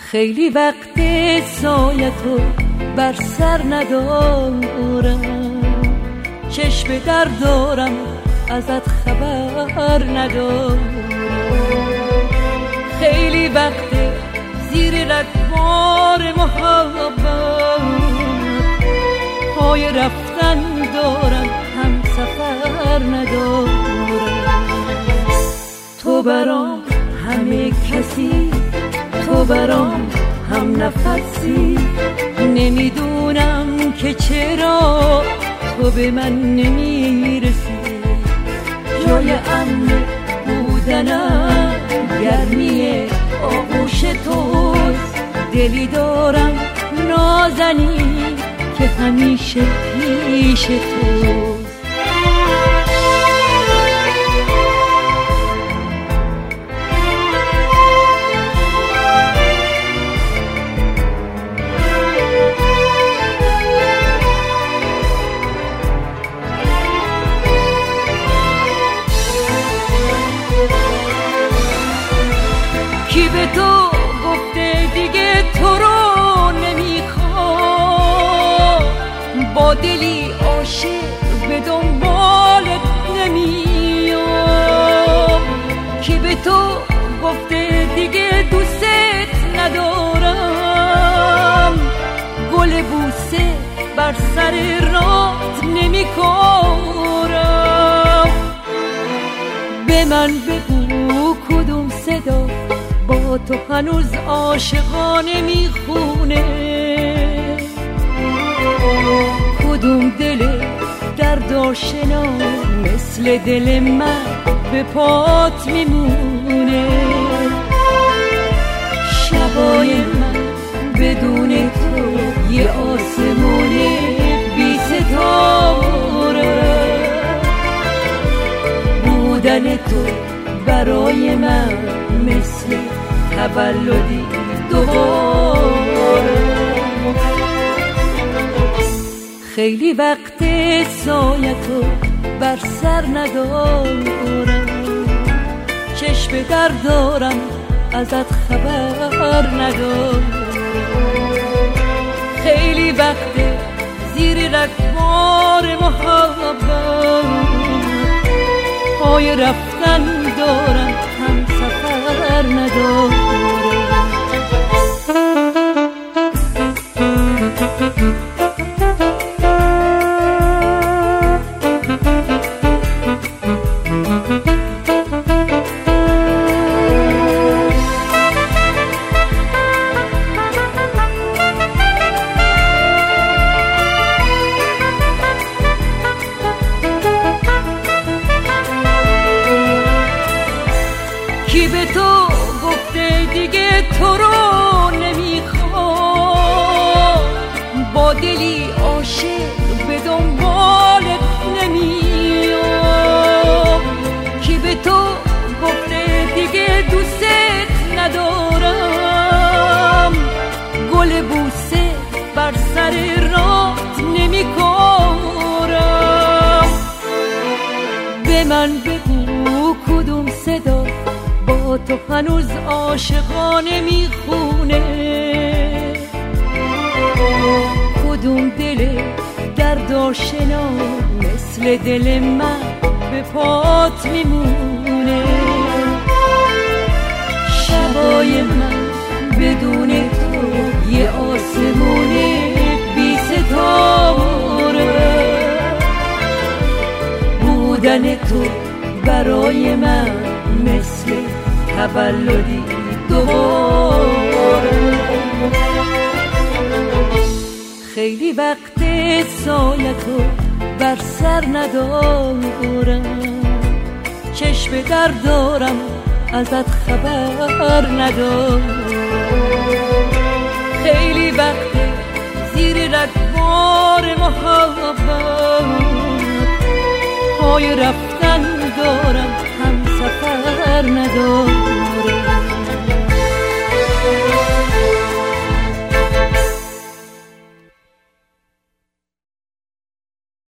خیلی وقت سایتو بر سر ندارم، چشم در دارم ازت خبر ندارم. خیلی وقت زیر رگبار محبت پای رفتن دارم، هم سفر ندارم. تو برام همه کسی، تو برام هم نفسی، نمیدونم که چرا تو به من نمیرسی. جای امن بودنم گرمی آغوش توست، دلی دارم نازنی که همیشه پیش توست. کی به تو گفته دیگه تو رو نمیخوام، با دلی عاشق به دنبالت نمیام. کی به تو گفته دیگه دوست ندارم، گل بوسه بر سر رات نمیکارم. به من بگو کدوم صدا با تو هنوز عاشقانه میخونه، کدوم دل دردآشنا مثل دل من به پات میمونه. شبای من بدون تو یه آسمون بی ستاره، بودن تو برای من مثل تولدی دوباره. خیلی وقت سایتو بر سر ندارم، چشم در دارم ازت خبر ندارم. خیلی وقت زیر رگبار محبت پای رفتن دارم، هم سفر ندارم. کی به تو گفته دیگه تو رو نمیخوام، با دلی عاشق به دنبالت نمیام. کی به تو گفته دیگه دوست ندارم، گل بوسه بر سر رات نمیکارم. به من بگو کدوم صدا با تو هنوز عاشقانه میخونه، کدوم دل دردآشنا مثل دل من به پات میمونه. شبای من بدون تو یه آسمون بی ستاره، بودن تو برای من مثل تولدی دوباره. خیلی وقت سایتو بر سر ندارم، چشم در دارم ازت خبر ندارم. خیلی وقت زیر رگبار محبت پای رفتن دارم، هم سفر ندارم.